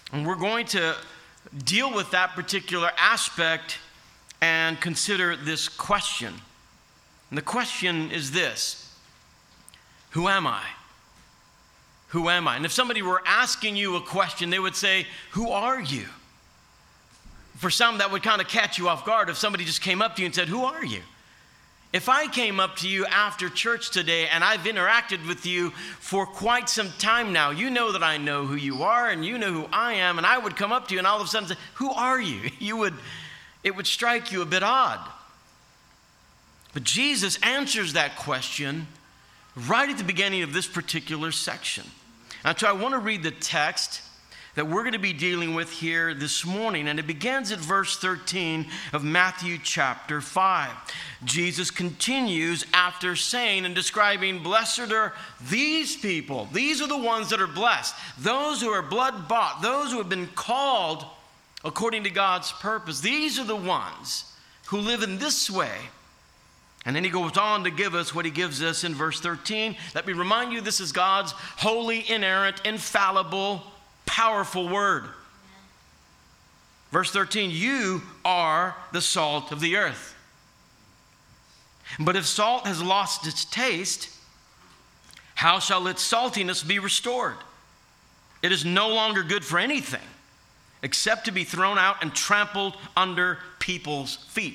And we're going to deal with that particular aspect and consider this question. And the question is this: who am I? Who am I? And if somebody were asking you a question, they would say, who are you? For some, that would kind of catch you off guard if somebody just came up to you and said, who are you? If I came up to you after church today and I've interacted with you for quite some time now, you know that I know who you are and you know who I am, and I would come up to you and all of a sudden say, who are you? It would strike you a bit odd. But Jesus answers that question right at the beginning of this particular section. And so I want to read the text that we're going to be dealing with here this morning. And it begins at verse 13 of Matthew chapter 5. Jesus continues after saying and describing, blessed are these people. These are the ones that are blessed. Those who are blood bought. Those who have been called according to God's purpose. These are the ones who live in this way. And then he goes on to give us what he gives us in verse 13. Let me remind you, this is God's holy, inerrant, infallible, powerful word. Verse 13, you are the salt of the earth. But if salt has lost its taste, how shall its saltiness be restored? It is no longer good for anything except to be thrown out and trampled under people's feet.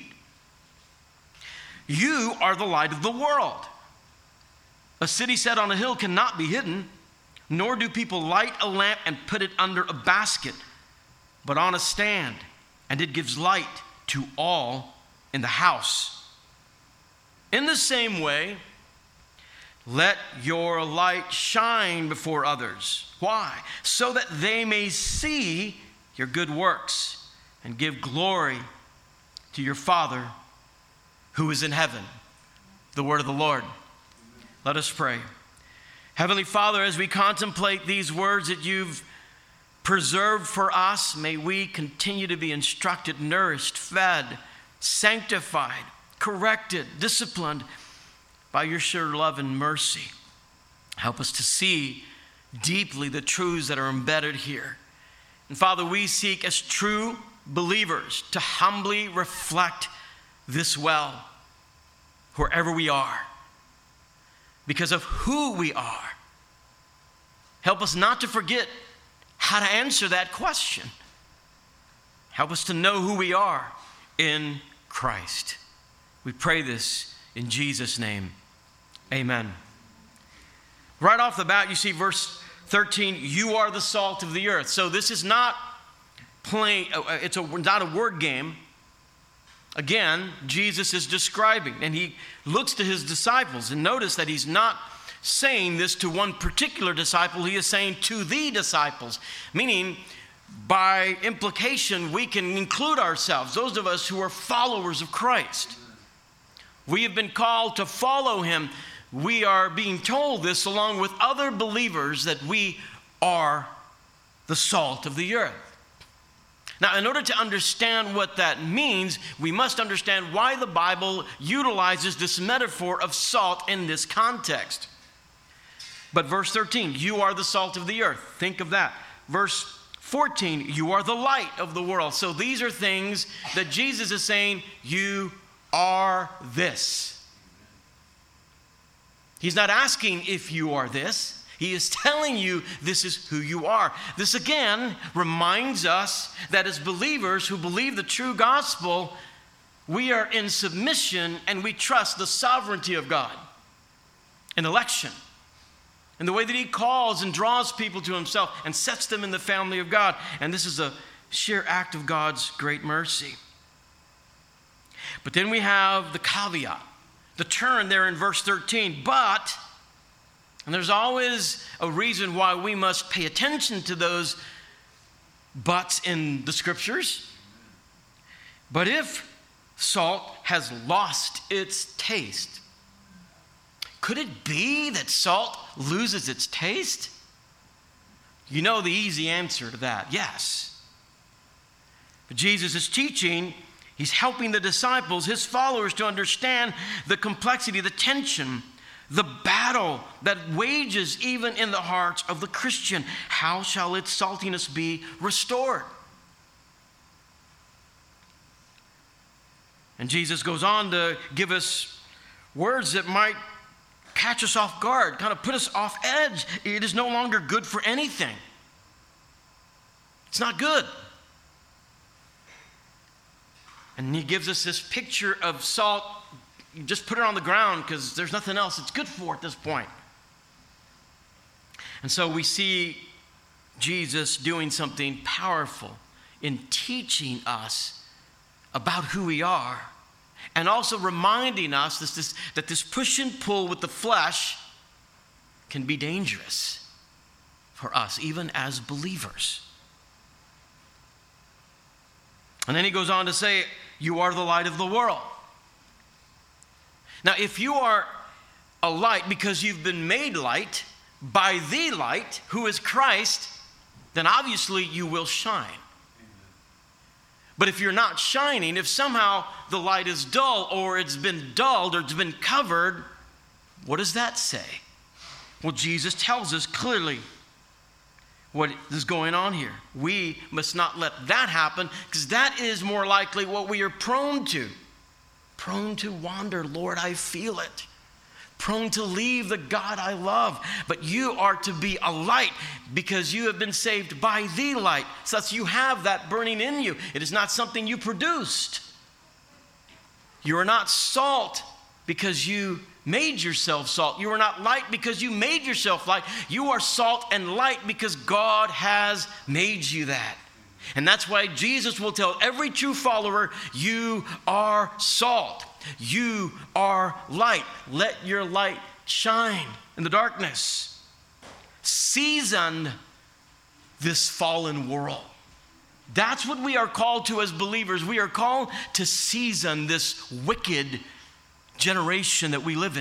You are the light of the world. A city set on a hill cannot be hidden, nor do people light a lamp and put it under a basket, but on a stand, and it gives light to all in the house. In the same way, let your light shine before others. Why? So that they may see your good works and give glory to your Father who is in heaven. The word of the Lord. Let us pray. Heavenly Father, as we contemplate these words that you've preserved for us, may we continue to be instructed, nourished, fed, sanctified, corrected, disciplined by your sure love and mercy. Help us to see deeply the truths that are embedded here. And Father, we seek as true believers to humbly reflect this well wherever we are because of who we are. Help us not to forget how to answer that question. Help us to know who we are in Christ. We pray this in Jesus' name. Amen. Right off the bat, you see verse 13, you are the salt of the earth. So this is not plain, it's not a word game. Again, Jesus is describing, and he looks to his disciples, and notice that he's not saying this to one particular disciple, he is saying to the disciples, meaning by implication we can include ourselves, those of us who are followers of Christ. We have been called to follow him. We are being told this along with other believers that we are the salt of the earth. Now, in order to understand what that means, we must understand why the Bible utilizes this metaphor of salt in this context. But verse 13, you are the salt of the earth. Think of that. Verse 14, you are the light of the world. So these are things that Jesus is saying, you are this. He's not asking if you are this. He is telling you this is who you are. This again reminds us that as believers who believe the true gospel, we are in submission and we trust the sovereignty of God in election, in the way that he calls and draws people to himself and sets them in the family of God. And this is a sheer act of God's great mercy. But then we have the caveat, the turn there in verse 13, but... And there's always a reason why we must pay attention to those buts in the scriptures. But if salt has lost its taste, could it be that salt loses its taste? You know the easy answer to that, yes. But Jesus is teaching, he's helping the disciples, his followers, to understand the complexity, the tension the battle that wages even in the hearts of the Christian. How shall its saltiness be restored? And Jesus goes on to give us words that might catch us off guard, kind of put us off edge. It is no longer good for anything. It's not good. And he gives us this picture of salt. You just put it on the ground because there's nothing else it's good for at this point. And so we see Jesus doing something powerful in teaching us about who we are, and also reminding us that this push and pull with the flesh can be dangerous for us, even as believers. And then he goes on to say, you are the light of the world. Now, if you are a light because you've been made light by the light, who is Christ, then obviously you will shine. But if you're not shining, if somehow the light is dull, or it's been dulled, or it's been covered, what does that say? Well, Jesus tells us clearly what is going on here. We must not let that happen, because that is more likely what we are prone to. Prone to wander. Lord, I feel it. Prone to leave the God I love. But you are to be a light because you have been saved by the light. Such you have that burning in you. It is not something you produced. You are not salt because you made yourself salt. You are not light because you made yourself light. You are salt and light because God has made you that. And that's why Jesus will tell every true follower, you are salt. You are light. Let your light shine in the darkness. Season this fallen world. That's what we are called to as believers. We are called to season this wicked generation that we live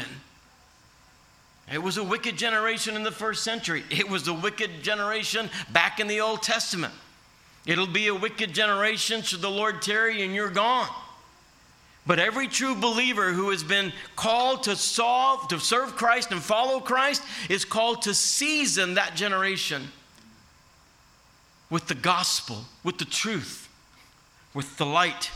in. It was a wicked generation in the first century. It was a wicked generation back in the Old Testament. It'll be a wicked generation should the Lord tarry and you're gone. But every true believer who has been called to serve Christ and follow Christ is called to season that generation with the gospel, with the truth, with the light.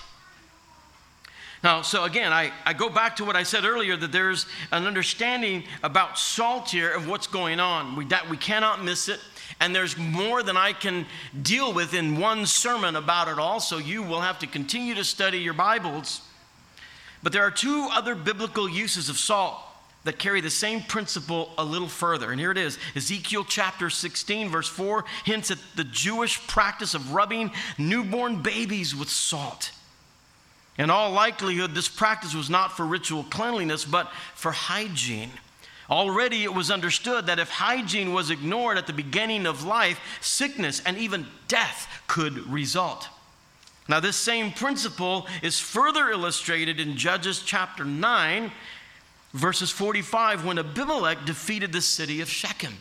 Now, so again, I go back to what I said earlier, that there's an understanding about salt here of what's going on. We cannot miss it. And there's more than I can deal with in one sermon about it all, so you will have to continue to study your Bibles. But there are two other biblical uses of salt that carry the same principle a little further. And here it is. Ezekiel chapter 16, verse 4 hints at the Jewish practice of rubbing newborn babies with salt. In all likelihood, this practice was not for ritual cleanliness, but for hygiene. Already it was understood that if hygiene was ignored at the beginning of life, sickness and even death could result. Now, this same principle is further illustrated in Judges chapter 9, verses 45, when Abimelech defeated the city of Shechem.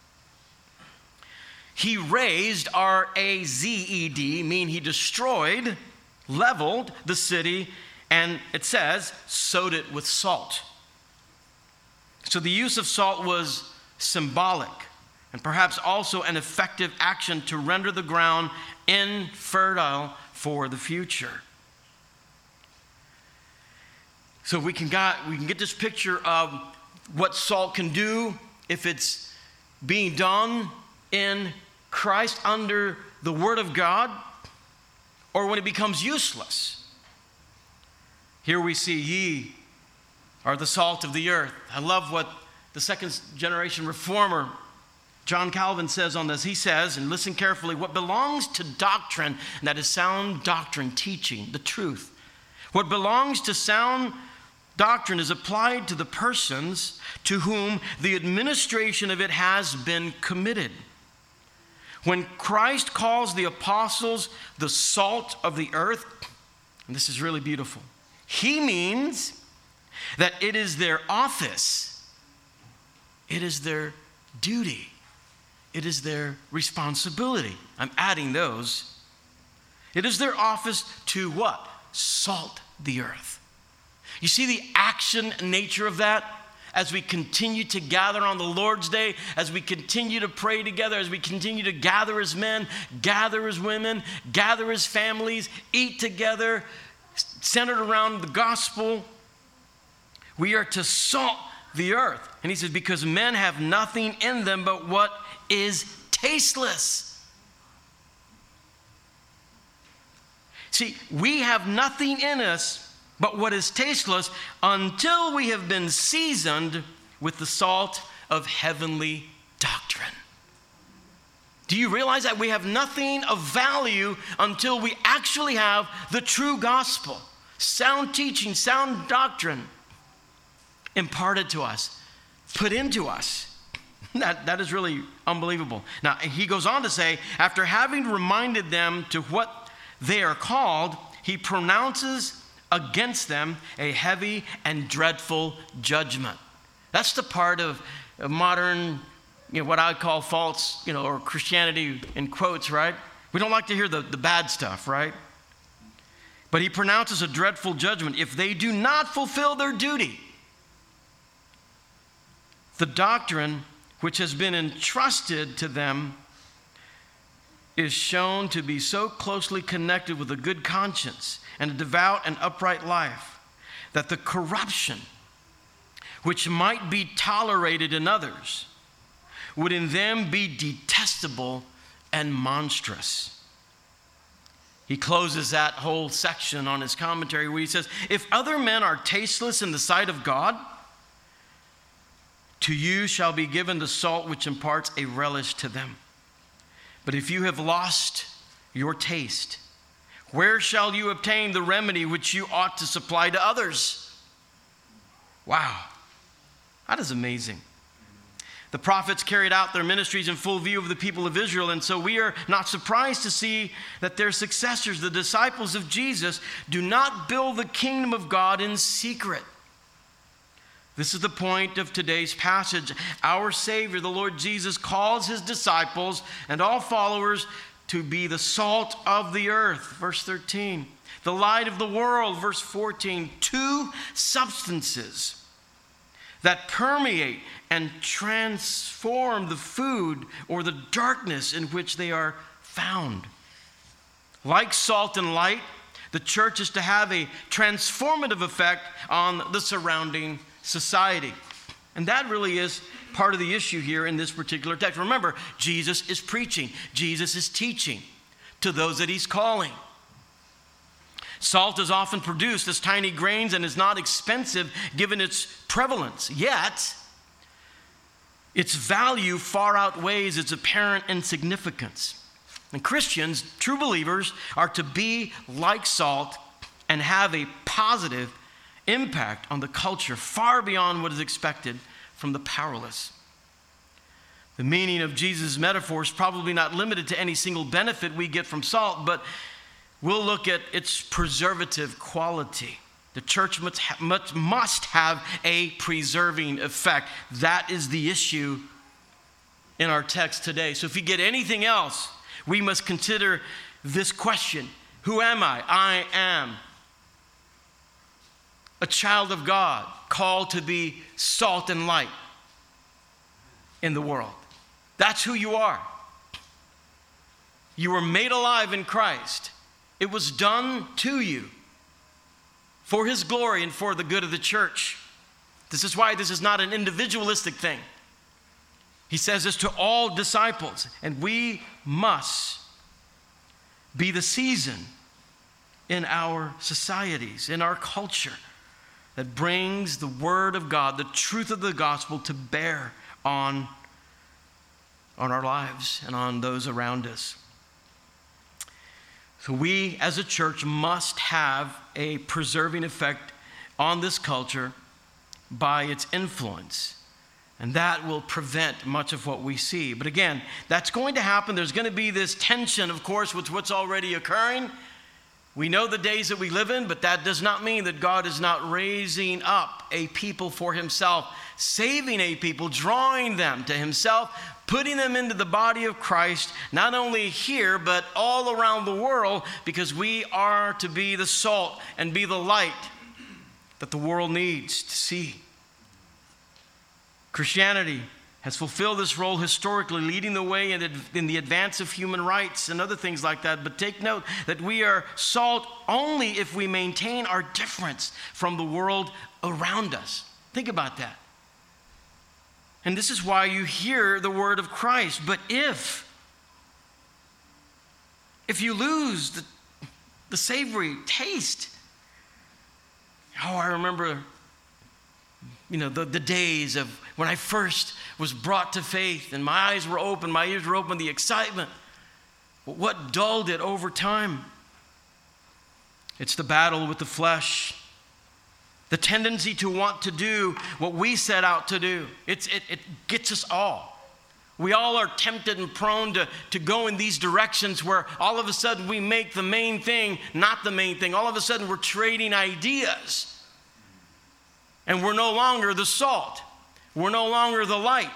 He razed, R-A-Z-E-D, meaning he destroyed, leveled the city, and it says, sowed it with salt. So the use of salt was symbolic and perhaps also an effective action to render the ground infertile for the future. So we can get this picture of what salt can do if it's being done in Christ under the Word of God, or when it becomes useless. Here we see ye are the salt of the earth. I love what the second generation reformer John Calvin says on this. He says, and listen carefully, what belongs to doctrine, and that is sound doctrine, teaching, the truth. What belongs to sound doctrine is applied to the persons to whom the administration of it has been committed. When Christ calls the apostles the salt of the earth, and this is really beautiful, he means that it is their office, it is their duty, it is their responsibility. I'm adding those. It is their office to what? Salt the earth. You see the action nature of that? as we continue to gather on the Lord's Day, as we continue to pray together, as we continue to gather as men, gather as women, gather as families, eat together, centered around the gospel. We are to salt the earth. And he says, because men have nothing in them but what is tasteless. See, we have nothing in us but what is tasteless until we have been seasoned with the salt of heavenly doctrine. Do you realize that we have nothing of value until we actually have the true gospel, sound teaching, sound doctrine imparted to us, put into us? That is really unbelievable. Now, he goes on to say, after having reminded them to what they are called, he pronounces against them a heavy and dreadful judgment. That's the part of modern, what I call false, or Christianity in quotes, right? We don't like to hear the bad stuff, right? But he pronounces a dreadful judgment if they do not fulfill their duty. The doctrine which has been entrusted to them is shown to be so closely connected with a good conscience and a devout and upright life that the corruption which might be tolerated in others would in them be detestable and monstrous. He closes that whole section on his commentary where he says, if other men are tasteless in the sight of God, to you shall be given the salt which imparts a relish to them. But if you have lost your taste, where shall you obtain the remedy which you ought to supply to others? Wow, that is amazing. The prophets carried out their ministries in full view of the people of Israel, and so we are not surprised to see that their successors, the disciples of Jesus, do not build the kingdom of God in secret. This is the point of today's passage. Our Savior, the Lord Jesus, calls his disciples and all followers to be the salt of the earth, verse 13. The light of the world, verse 14. Two substances that permeate and transform the food or the darkness in which they are found. Like salt and light, the church is to have a transformative effect on the surrounding society. And that really is part of the issue here in this particular text. Remember, Jesus is preaching. Jesus is teaching to those that he's calling. Salt is often produced as tiny grains and is not expensive given its prevalence. Yet, its value far outweighs its apparent insignificance. And Christians, true believers, are to be like salt and have a positive impact on the culture far beyond what is expected from the powerless. The meaning of Jesus' metaphor is probably not limited to any single benefit we get from salt, but we'll look at its preservative quality. The church must have a preserving effect. That is the issue in our text today. So if you get anything else, we must consider this question: who am I? I am a child of God, called to be salt and light in the world. That's who you are. You were made alive in Christ. It was done to you for his glory and for the good of the church. This is why this is not an individualistic thing. He says this to all disciples, and we must be the season in our societies, in our culture, that brings the word of God, the truth of the gospel, to bear on our lives and on those around us. So we as a church must have a preserving effect on this culture by its influence. And that will prevent much of what we see. But again, that's going to happen. There's going to be this tension, of course, with what's already occurring. We know the days that we live in, but that does not mean that God is not raising up a people for himself, saving a people, drawing them to himself, putting them into the body of Christ, not only here, but all around the world, because we are to be the salt and be the light that the world needs to see. Christianity has fulfilled this role historically, leading the way in the advance of human rights and other things like that. But take note that we are salt only if we maintain our difference from the world around us. Think about that. And this is why you hear the word of Christ. But if you lose the savory taste, I remember the days of when I first was brought to faith and my eyes were open, my ears were open, the excitement. But what dulled it over time? It's the battle with the flesh, the tendency to want to do what we set out to do. It gets us all. We all are tempted and prone to go in these directions where all of a sudden we make the main thing not the main thing. All of a sudden we're trading ideas. And we're no longer the salt. We're no longer the light.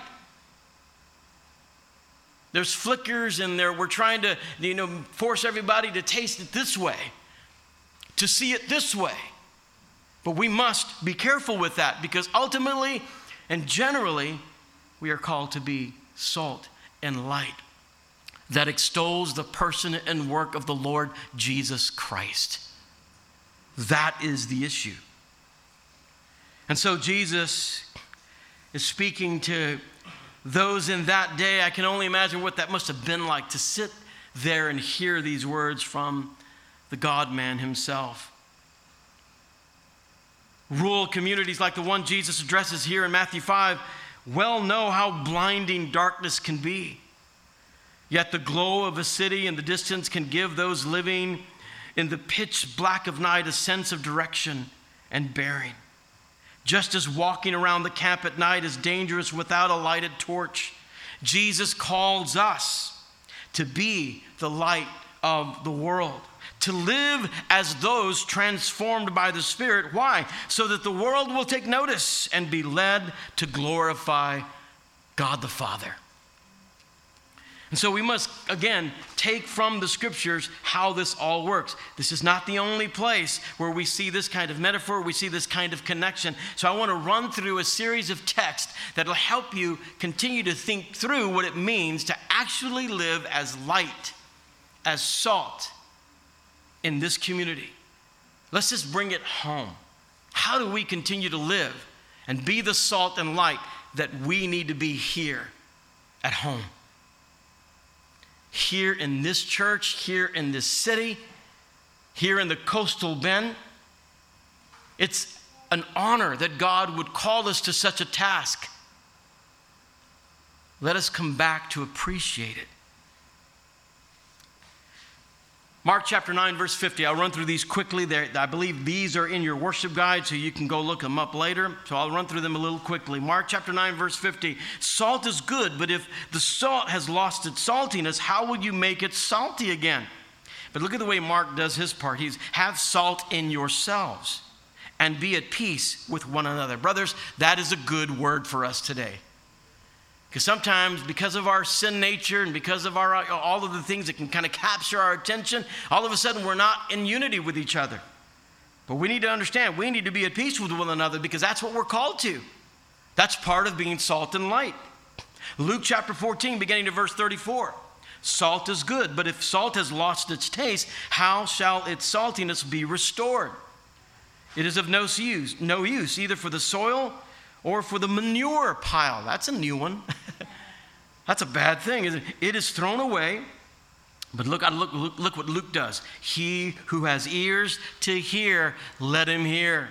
There's flickers in there. We're trying to, force everybody to taste it this way, to see it this way. But we must be careful with that because ultimately and generally we are called to be salt and light that extols the person and work of the Lord Jesus Christ. That is the issue. And so Jesus is speaking to those in that day. I can only imagine what that must have been like to sit there and hear these words from the God-man himself. Rural communities like the one Jesus addresses here in Matthew 5 well know how blinding darkness can be. Yet the glow of a city in the distance can give those living in the pitch black of night a sense of direction and bearing. Just as walking around the camp at night is dangerous without a lighted torch, Jesus calls us to be the light of the world, to live as those transformed by the Spirit. Why? So that the world will take notice and be led to glorify God the Father. And so we must, again, take from the scriptures how this all works. This is not the only place where we see this kind of metaphor, we see this kind of connection. So I want to run through a series of texts that will help you continue to think through what it means to actually live as light, as salt in this community. Let's just bring it home. How do we continue to live and be the salt and light that we need to be here at home? Here in this church, here in this city, here in the coastal bend. It's an honor that God would call us to such a task. Let us come back to appreciate it. Mark chapter 9, verse 50. I'll run through these quickly. I believe these are in your worship guide, so you can go look them up later. So I'll run through them a little quickly. Mark chapter 9, verse 50. Salt is good, but if the salt has lost its saltiness, how will you make it salty again? But look at the way Mark does his part. He's have salt in yourselves and be at peace with one another. Brothers, that is a good word for us today. Because sometimes, because of our sin nature and because of all of the things that can kind of capture our attention, all of a sudden we're not in unity with each other. But we need to understand, we need to be at peace with one another because that's what we're called to. That's part of being salt and light. Luke chapter 14, beginning to verse 34. Salt is good, but if salt has lost its taste, how shall its saltiness be restored? It is of no use, either for the soil or for the manure pile. That's a new one. That's a bad thing, isn't it? It is thrown away. But look what Luke does. He who has ears to hear, let him hear.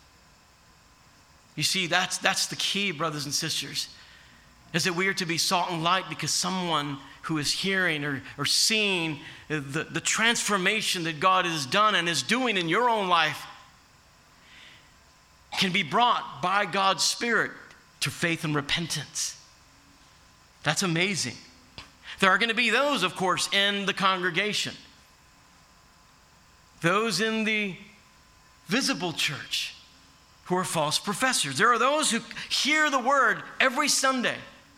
You see, that's the key, brothers and sisters, is that we are to be salt and light because someone who is hearing or seeing the transformation that God has done and is doing in your own life can be brought by God's Spirit to faith and repentance. That's amazing. There are going to be those, of course, in the congregation. Those in the visible church who are false professors. There are those who hear the word every Sunday.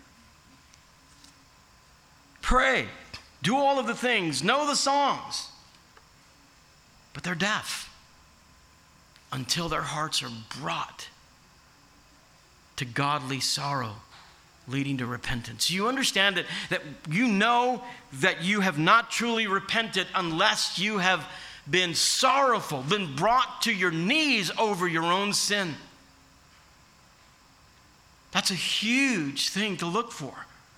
Pray, do all of the things, know the songs, but they're deaf until their hearts are brought to godly sorrow, leading to repentance. You understand that you know that you have not truly repented unless you have been sorrowful, been brought to your knees over your own sin. That's a huge thing to look for.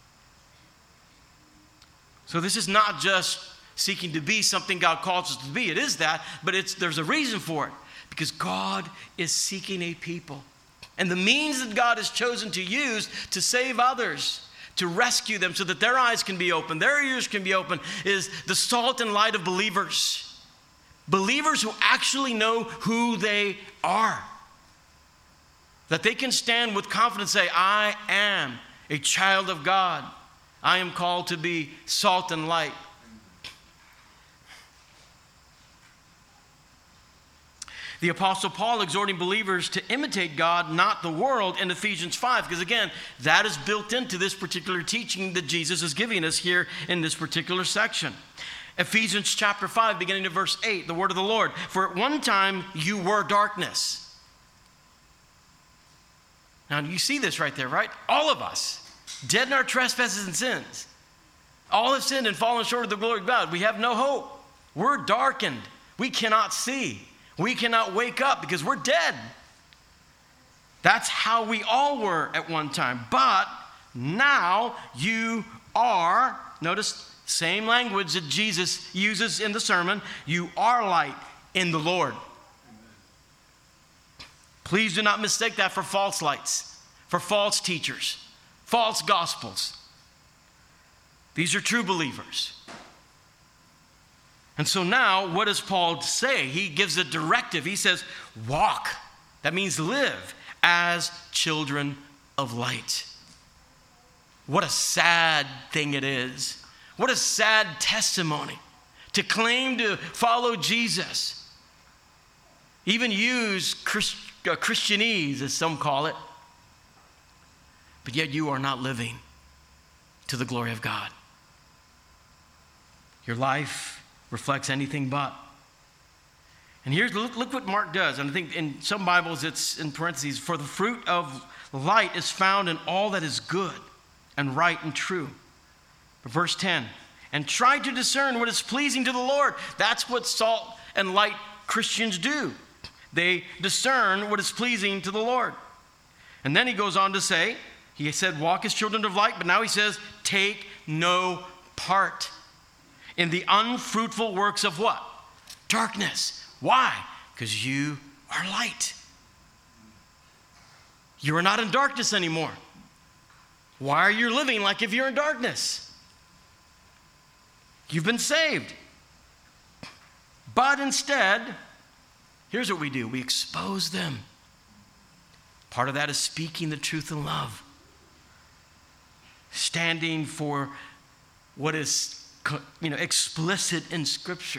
So this is not just seeking to be something God calls us to be. It is that, but there's a reason for it. Because God is seeking a people. And the means that God has chosen to use to save others, to rescue them so that their eyes can be open, their ears can be open, is the salt and light of believers. Believers who actually know who they are. That they can stand with confidence and say, I am a child of God. I am called to be salt and light. The Apostle Paul exhorting believers to imitate God, not the world, in Ephesians 5. Because again, that is built into this particular teaching that Jesus is giving us here in this particular section. Ephesians chapter 5, beginning of verse 8, the word of the Lord. For at one time you were darkness. Now you see this right there, right? All of us, dead in our trespasses and sins. All have sinned and fallen short of the glory of God. We have no hope. We're darkened. We cannot see. We cannot wake up because we're dead. That's how we all were at one time. But now you are, notice, same language that Jesus uses in the sermon, you are light in the Lord. Please do not mistake that for false lights, for false teachers, false gospels. These are true believers. And so now, what does Paul say? He gives a directive. He says, walk. That means live as children of light. What a sad thing it is. What a sad testimony to claim to follow Jesus. Even use Christianese, as some call it. But yet you are not living to the glory of God. Your life reflects anything but. And here's, look what Mark does. And I think in some Bibles it's in parentheses, for the fruit of light is found in all that is good and right and true. But verse 10, and try to discern what is pleasing to the Lord. That's what salt and light Christians do. They discern what is pleasing to the Lord. And then he goes on to say, he said, walk as children of light, but now he says, take no part in the unfruitful works of what? Darkness. Why? Because you are light. You are not in darkness anymore. Why are you living like if you're in darkness? You've been saved. But instead, here's what we do. We expose them. Part of that is speaking the truth in love. Standing for what is explicit in Scripture.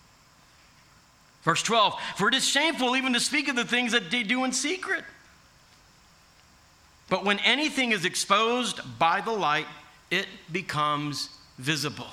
Verse 12, for it is shameful even to speak of the things that they do in secret. But when anything is exposed by the light, it becomes visible.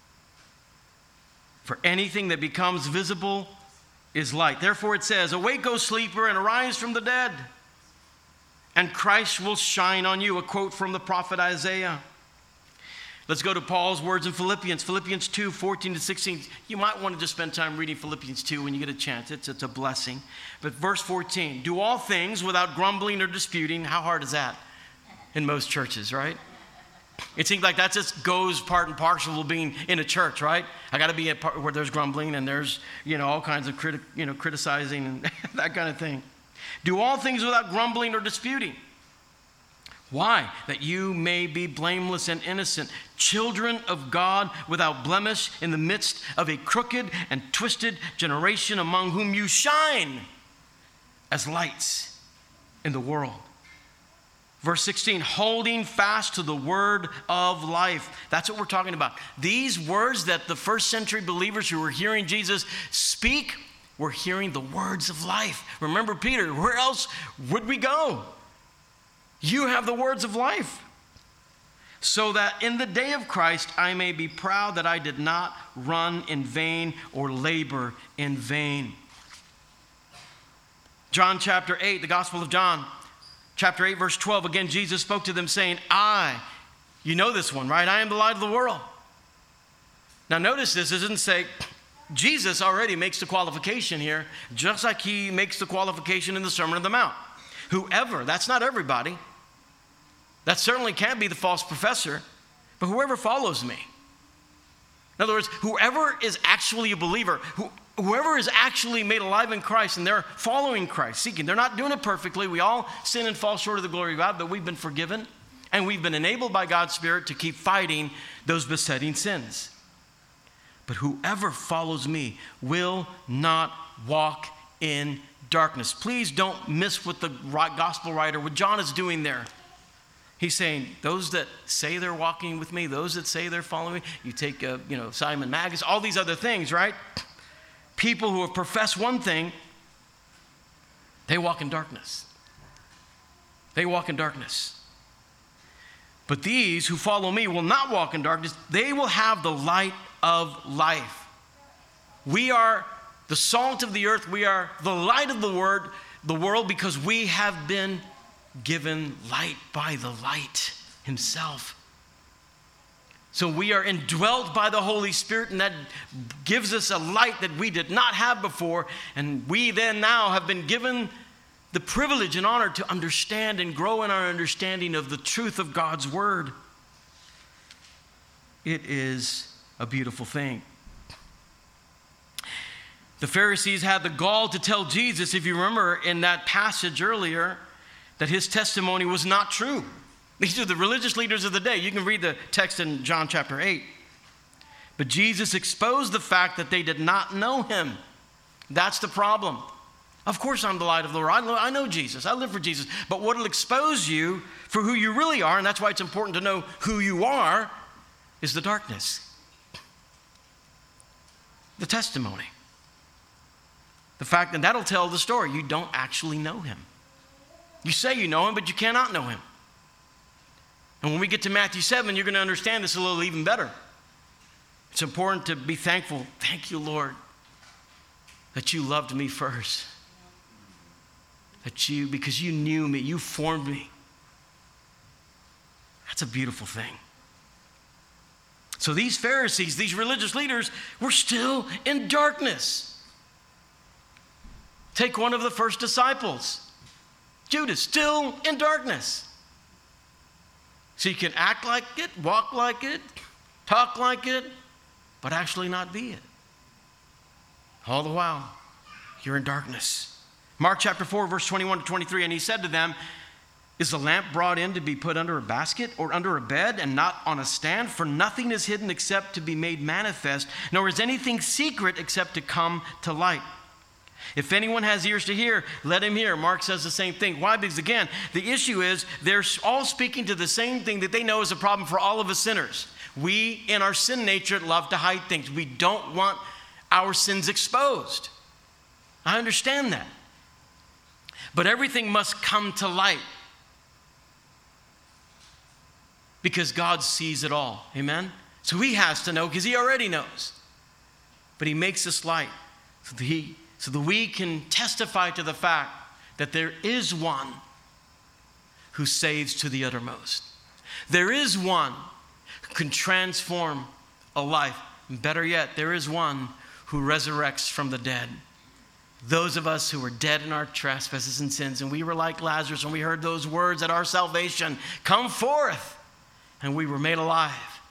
For anything that becomes visible is light. Therefore it says, awake, O sleeper, and arise from the dead, and Christ will shine on you. A quote from the prophet Isaiah. Let's go to Paul's words in Philippians 2, 14 to 16. You might want to just spend time reading Philippians 2 when you get a chance. It's a blessing. But verse 14, do all things without grumbling or disputing. How hard is that in most churches, right? It seems like that just goes part and parcel of being in a church, right? I got to be a part where there's grumbling and there's, all kinds of criticizing and that kind of thing. Do all things without grumbling or disputing. Why? That you may be blameless and innocent, children of God without blemish in the midst of a crooked and twisted generation among whom you shine as lights in the world. Verse 16, holding fast to the word of life. That's what we're talking about. These words that the first century believers who were hearing Jesus speak were hearing the words of life. Remember Peter, where else would we go? You have the words of life. So that in the day of Christ I may be proud that I did not run in vain or labor in vain. John chapter 8, the Gospel of John. Chapter 8, verse 12, again, Jesus spoke to them saying, you know this one, right? I am the light of the world. Now notice this, it doesn't say, Jesus already makes the qualification here, just like he makes the qualification in the Sermon on the Mount. Whoever, that's not everybody. That certainly can't be the false professor, but whoever follows me. In other words, whoever is actually a believer, whoever is actually made alive in Christ and they're following Christ, seeking, they're not doing it perfectly. We all sin and fall short of the glory of God, but we've been forgiven and we've been enabled by God's Spirit to keep fighting those besetting sins. But whoever follows me will not walk in darkness. Please don't miss what the gospel writer, what John is doing there. He's saying, those that say they're walking with me, those that say they're following me, you take, Simon Magus, all these other things, right? People who have professed one thing, they walk in darkness. They walk in darkness. But these who follow me will not walk in darkness. They will have the light of life. We are the salt of the earth. We are the light of the world because we have been given light by the light himself. So we are indwelt by the Holy Spirit, and that gives us a light that we did not have before. And we then now have been given the privilege and honor to understand and grow in our understanding of the truth of God's word. It is a beautiful thing. The Pharisees had the gall to tell Jesus, if you remember in that passage earlier, that his testimony was not true. These are the religious leaders of the day. You can read the text in John chapter 8. But Jesus exposed the fact that they did not know him. That's the problem. Of course I'm the light of the world. I know Jesus. I live for Jesus. But what will expose you for who you really are, and that's why it's important to know who you are, is the darkness. The testimony. The fact that that'll tell the story. You don't actually know him. You say you know him, but you cannot know him. And when we get to Matthew 7, you're going to understand this a little even better. It's important to be thankful. Thank you, Lord, that you loved me first. Because you knew me, you formed me. That's a beautiful thing. So these Pharisees, these religious leaders, were still in darkness. Take one of the first disciples. Judas, still in darkness. So you can act like it, walk like it, talk like it, but actually not be it. All the while, you're in darkness. Mark chapter 4, verse 21 to 23, and he said to them, is the lamp brought in to be put under a basket or under a bed and not on a stand? For nothing is hidden except to be made manifest, nor is anything secret except to come to light. If anyone has ears to hear, let him hear. Mark says the same thing. Why? Because again, the issue is they're all speaking to the same thing that they know is a problem for all of us sinners. We, in our sin nature, love to hide things. We don't want our sins exposed. I understand that. But everything must come to light. Because God sees it all. Amen? So he has to know because he already knows. But he makes us light so that we can testify to the fact that there is one who saves to the uttermost. There is one who can transform a life. And better yet, there is one who resurrects from the dead. Those of us who were dead in our trespasses and sins, and we were like Lazarus when we heard those words at our salvation, come forth, and we were made alive.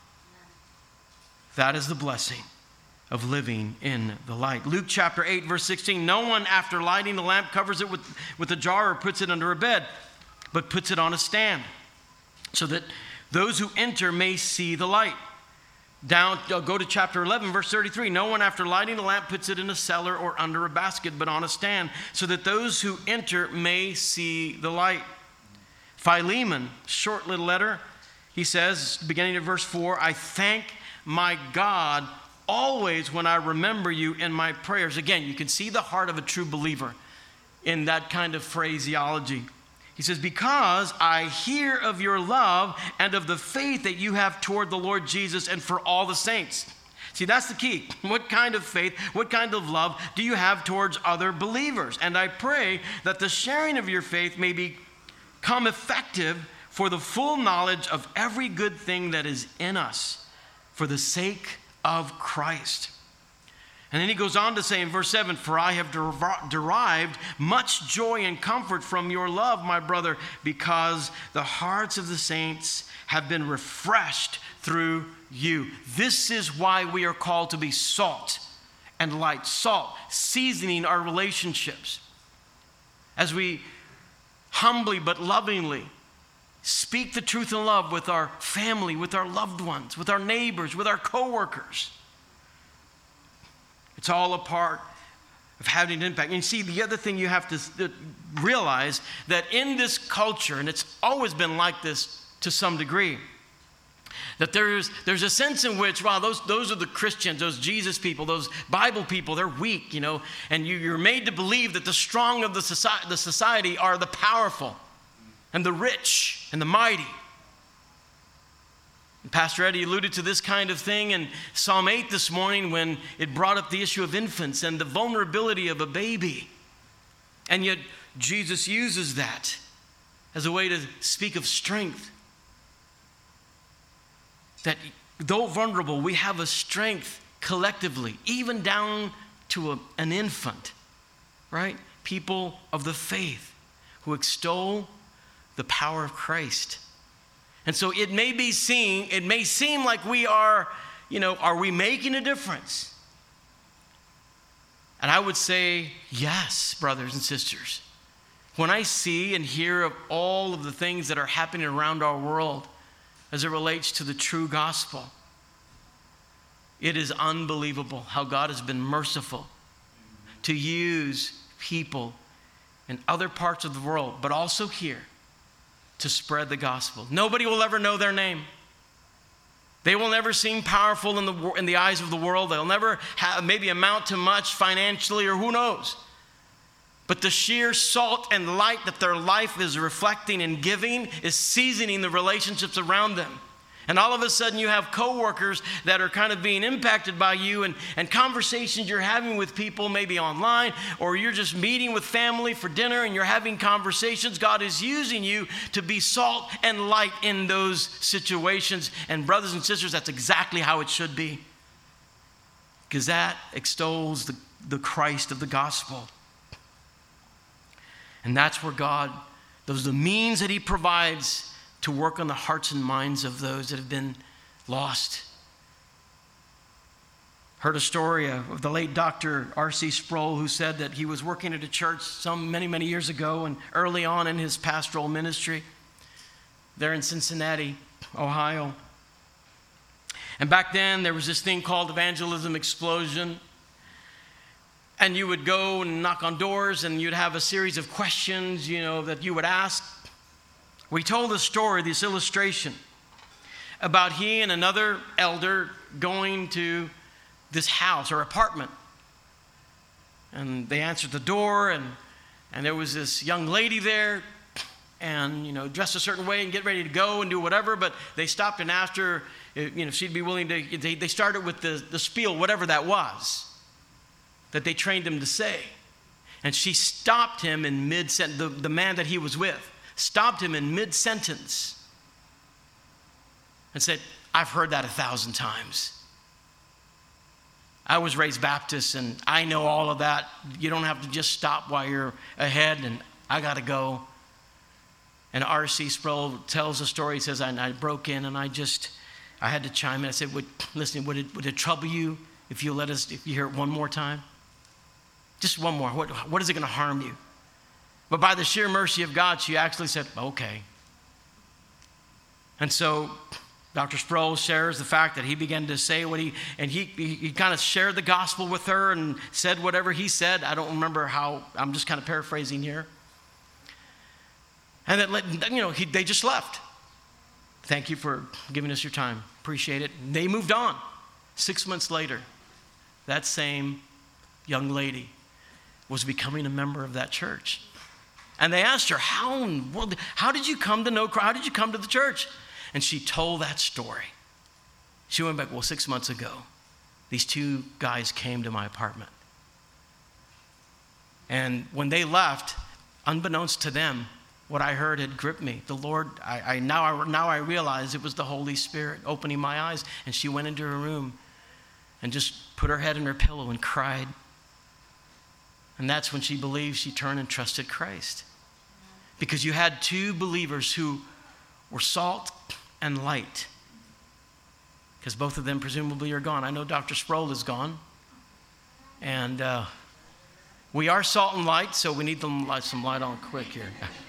That is the blessing of living in the light. Luke chapter 8, verse 16, no one after lighting the lamp covers it with a jar or puts it under a bed, but puts it on a stand so that those who enter may see the light. Go to chapter 11, verse 33. No one after lighting the lamp puts it in a cellar or under a basket, but on a stand so that those who enter may see the light. Philemon, short little letter, he says, beginning of verse 4, I thank my God always when I remember you in my prayers. Again, you can see the heart of a true believer in that kind of phraseology. He says, because I hear of your love and of the faith that you have toward the Lord Jesus and for all the saints. See, that's the key. What kind of faith, what kind of love do you have towards other believers? And I pray that the sharing of your faith may be become effective for the full knowledge of every good thing that is in us for the sake of Christ. And then he goes on to say in verse 7, for I have derived much joy and comfort from your love, my brother, because the hearts of the saints have been refreshed through you. This is why we are called to be salt and light. Salt, seasoning our relationships. As we humbly but lovingly speak the truth in love with our family, with our loved ones, with our neighbors, with our coworkers. It's all a part of having an impact. And you see, the other thing you have to realize that in this culture, and it's always been like this to some degree, that there's a sense in which, wow, those are the Christians, those Jesus people, those Bible people, they're weak, and you're made to believe that the strong of the society are the powerful and the rich and the mighty. And Pastor Eddie alluded to this kind of thing in Psalm 8 this morning when it brought up the issue of infants and the vulnerability of a baby. And yet Jesus uses that as a way to speak of strength. That though vulnerable, we have a strength collectively, even down to an infant, right? People of the faith who extol the power of Christ. And so it may seem like we are we making a difference? And I would say, yes, brothers and sisters. When I see and hear of all of the things that are happening around our world as it relates to the true gospel, it is unbelievable how God has been merciful to use people in other parts of the world, but also here, to spread the gospel. Nobody will ever know their name. They will never seem powerful in the eyes of the world. They'll never maybe amount to much financially, or who knows. But the sheer salt and light that their life is reflecting and giving is seasoning the relationships around them. And all of a sudden you have coworkers that are kind of being impacted by you, and conversations you're having with people maybe online, or you're just meeting with family for dinner and you're having conversations. God is using you to be salt and light in those situations. And brothers and sisters, that's exactly how it should be. Because that extols the Christ of the gospel. And that's where God, those are the means that he provides to work on the hearts and minds of those that have been lost. Heard a story of the late Dr. R.C. Sproul, who said that he was working at a church many years ago, and early on in his pastoral ministry there in Cincinnati, Ohio. And back then there was this thing called Evangelism Explosion. And you would go and knock on doors, and you'd have a series of questions, that you would ask. We told a story, this illustration, about he and another elder going to this house or apartment. And they answered the door, and there was this young lady there, and, dressed a certain way and get ready to go and do whatever. But they stopped and asked her, if she'd be willing to, they started with the spiel, whatever that was, that they trained him to say. And she stopped him in mid-sentence, the man that he was with, stopped him in mid-sentence and said, I've heard that 1,000 times. I was raised Baptist, and I know all of that. You don't have to just stop while you're ahead, and I got to go. And R.C. Sproul tells a story. He says, I broke in, and I had to chime in. I said, would it trouble you if you hear it one more time? Just one more. What is it going to harm you? But by the sheer mercy of God, she actually said, okay. And so Dr. Sproul shares the fact that he began to say he kind of shared the gospel with her and said whatever he said. I don't remember how, I'm just kind of paraphrasing here. And they just left. Thank you for giving us your time. Appreciate it. And they moved on. 6 months later, that same young lady was becoming a member of that church. And they asked her, how did you come to know Christ? How did you come to the church? And she told that story. She went back, 6 months ago, these two guys came to my apartment. And when they left, unbeknownst to them, what I heard had gripped me. The Lord, now I realize it was the Holy Spirit opening my eyes. And she went into her room and just put her head in her pillow and cried. And that's when she believed. She turned and trusted Christ. Because you had two believers who were salt and light. Because both of them presumably are gone. I know Dr. Sproul is gone. And we are salt and light, so we need some light on quick here.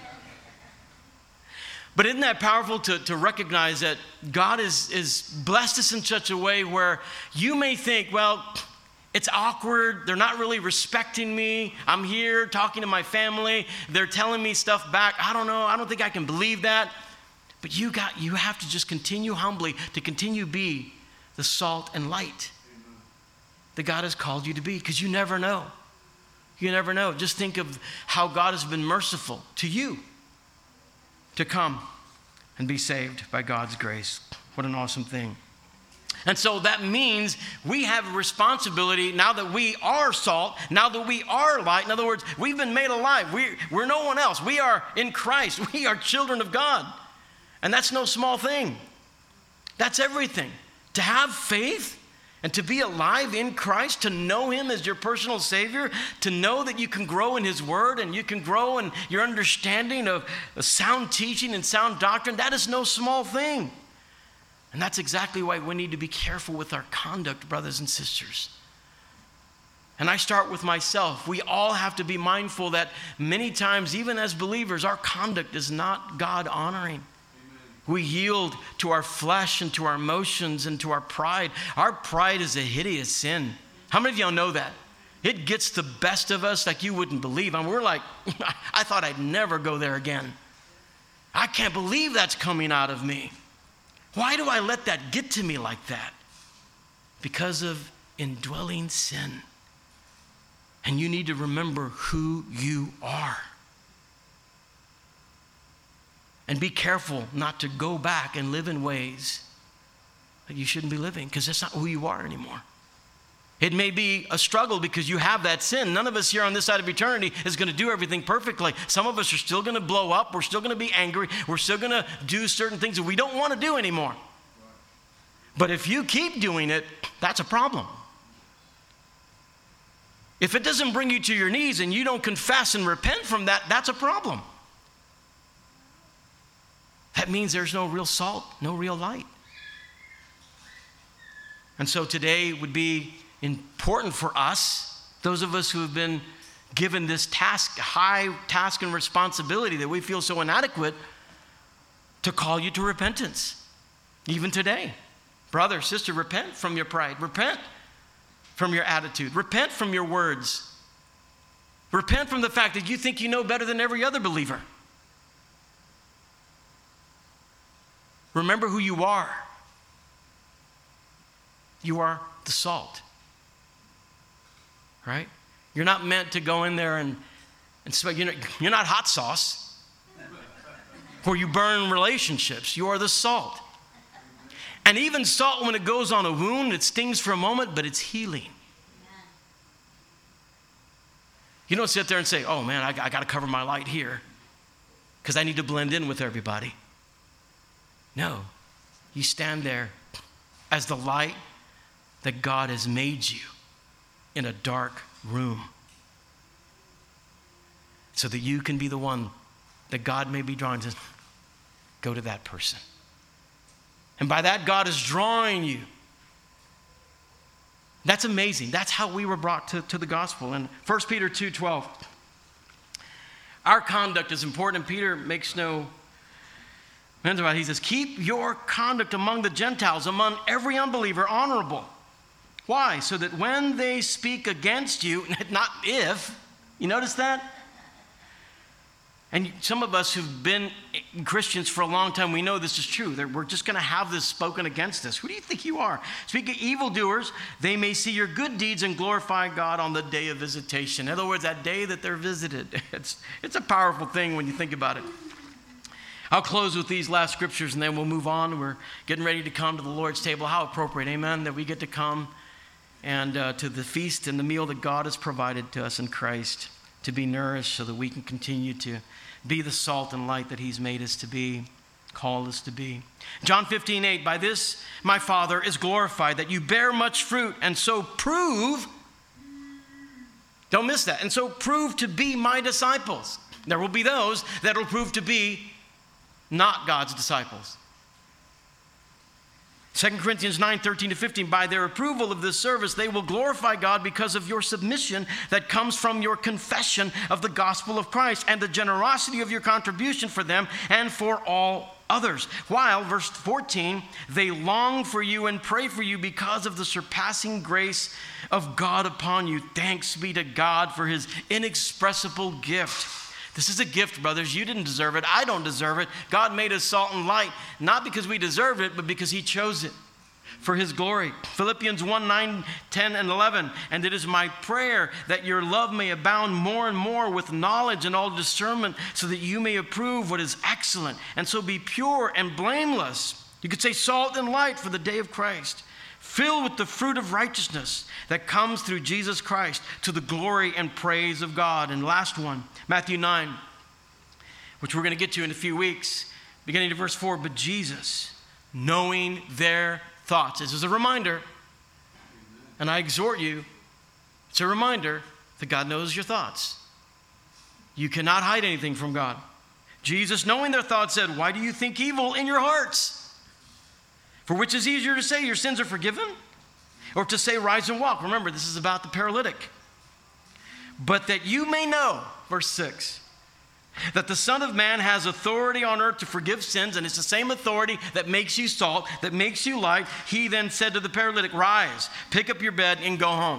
But isn't that powerful to recognize that God is blessed us in such a way where you may think, well, it's awkward. They're not really respecting me. I'm here talking to my family. They're telling me stuff back. I don't know. I don't think I can believe that. But you have to just continue humbly to continue be the salt and light that God has called you to be, because you never know. You never know. Just think of how God has been merciful to you to come and be saved by God's grace. What an awesome thing. And so that means we have a responsibility now that we are salt, now that we are light. In other words, we've been made alive. We're no one else. We are in Christ. We are children of God. And that's no small thing. That's everything. To have faith and to be alive in Christ, to know Him as your personal Savior, to know that you can grow in His Word and you can grow in your understanding of sound teaching and sound doctrine, that is no small thing. And that's exactly why we need to be careful with our conduct, brothers and sisters. And I start with myself. We all have to be mindful that many times, even as believers, our conduct is not God-honoring. We yield to our flesh and to our emotions and to our pride. Our pride is a hideous sin. How many of y'all know that? It gets the best of us like you wouldn't believe. And we're like, I thought I'd never go there again. I can't believe that's coming out of me. Why do I let that get to me like that? Because of indwelling sin. And you need to remember who you are. And be careful not to go back and live in ways that you shouldn't be living, because that's not who you are anymore. It may be a struggle because you have that sin. None of us here on this side of eternity is going to do everything perfectly. Some of us are still going to blow up. We're still going to be angry. We're still going to do certain things that we don't want to do anymore. But if you keep doing it, that's a problem. If it doesn't bring you to your knees and you don't confess and repent from that, that's a problem. That means there's no real salt, no real light. And so today would be important for us, those of us who have been given this task, high task and responsibility that we feel so inadequate, to call you to repentance. Even today. Brother, sister, repent from your pride. Repent from your attitude. Repent from your words. Repent from the fact that you think you know better than every other believer. Remember who you are. You are the salt. Right? You're not meant to go in there and smell. You're not hot sauce where you burn relationships. You are the salt. And even salt, when it goes on a wound, it stings for a moment, but it's healing. You don't sit there and say, oh man, I got to cover my light here because I need to blend in with everybody. No, you stand there as the light that God has made you in a dark room so that you can be the one that God may be drawn to. Go to that person. And by that, God is drawing you. That's amazing. That's how we were brought to the gospel. In 1 Peter 2:12, our conduct is important. Peter makes no mention about it. He says, keep your conduct among the Gentiles, among every unbeliever, honorable. Why? So that when they speak against you, not if, you notice that? And some of us who've been Christians for a long time, we know this is true. We're just going to have this spoken against us. Who do you think you are? Speak of evildoers, they may see your good deeds and glorify God on the day of visitation. In other words, that day that they're visited. It's a powerful thing when you think about it. I'll close with these last scriptures and then we'll move on. We're getting ready to come to the Lord's table. How appropriate, amen, that we get to come and to the feast and the meal that God has provided to us in Christ. to be nourished so that we can continue to be the salt and light that he's made us to be, called us to be. John 15:8, by this my Father is glorified, that you bear much fruit, and so prove, don't miss that, and so prove to be my disciples. There will be those that will prove to be not God's disciples. 2 Corinthians 9:13-15, by their approval of this service, they will glorify God because of your submission that comes from your confession of the gospel of Christ and the generosity of your contribution for them and for all others. While, verse 14, they long for you and pray for you because of the surpassing grace of God upon you. Thanks be to God for his inexpressible gift. This is a gift, brothers. You didn't deserve it. I don't deserve it. God made us salt and light, not because we deserved it, but because he chose it for his glory. Philippians 1:9, 10, and 11. And it is my prayer that your love may abound more and more with knowledge and all discernment, so that you may approve what is excellent, and so be pure and blameless. You could say salt and light for the day of Christ, filled with the fruit of righteousness that comes through Jesus Christ to the glory and praise of God. And last one, Matthew 9, which we're going to get to in a few weeks, beginning to verse 4. But Jesus, knowing their thoughts. This is a reminder, and I exhort you, it's a reminder that God knows your thoughts. You cannot hide anything from God. Jesus, knowing their thoughts, said, why do you think evil in your hearts? For which is easier to say, your sins are forgiven, or to say, rise and walk? Remember, this is about the paralytic. But that you may know, verse 6, that the Son of Man has authority on earth to forgive sins, and it's the same authority that makes you salt, that makes you light. He then said to the paralytic, rise, pick up your bed, and go home.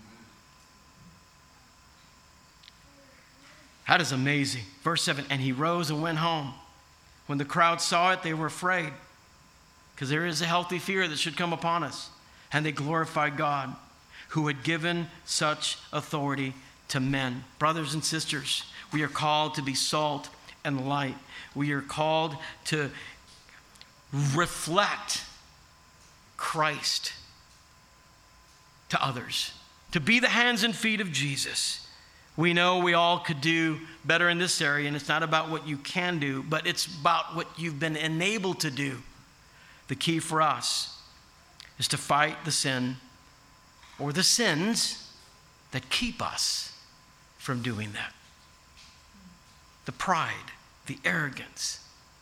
That is amazing. Verse 7, and he rose and went home. When the crowd saw it, they were afraid, because there is a healthy fear that should come upon us. And they glorified God, who had given such authority to men. Brothers and sisters, we are called to be salt and light. We are called to reflect Christ to others, to be the hands and feet of Jesus. We know we all could do better in this area, and it's not about what you can do, but it's about what you've been enabled to do. The key for us is to fight the sin or the sins that keep us from doing that. The pride, the arrogance,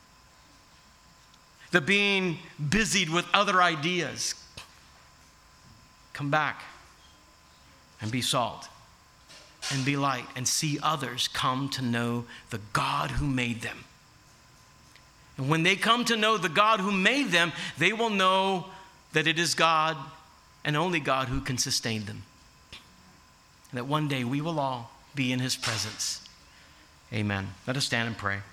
the being busied with other ideas. Come back and be salt and be light and see others come to know the God who made them. And when they come to know the God who made them, they will know that it is God and only God who can sustain them. And that one day we will all be in his presence. Amen. Let us stand and pray.